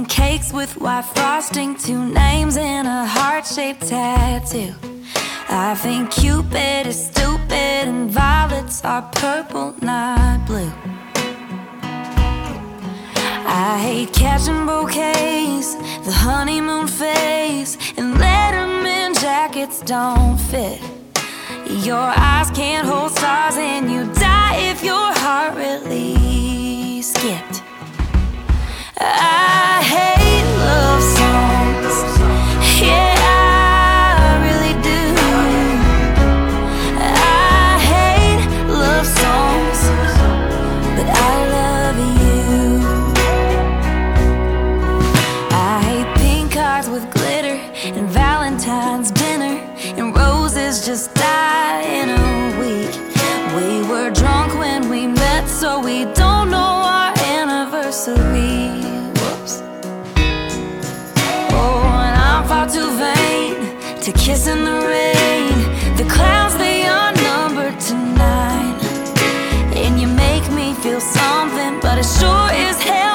cakes with white frosting, 2 names and a heart-shaped tattoo. I think Cupid is stupid and violets are purple, not blue. I hate catching bouquets, the honeymoon phase, and Letterman jackets don't fit. Your eyes can't hold stars and you die if your heart really skipped. I hate love songs, yeah, I really do. I hate love songs, but I love you. I hate pink cards with glitter and Valentine's dinner and roses just die in a week. We were drunk when we met, so we don't know our anniversary. Whoops. Oh, and I'm far too vain to kiss in the rain. The clouds, they are numbered to 9. And you make me feel something, but it sure is hell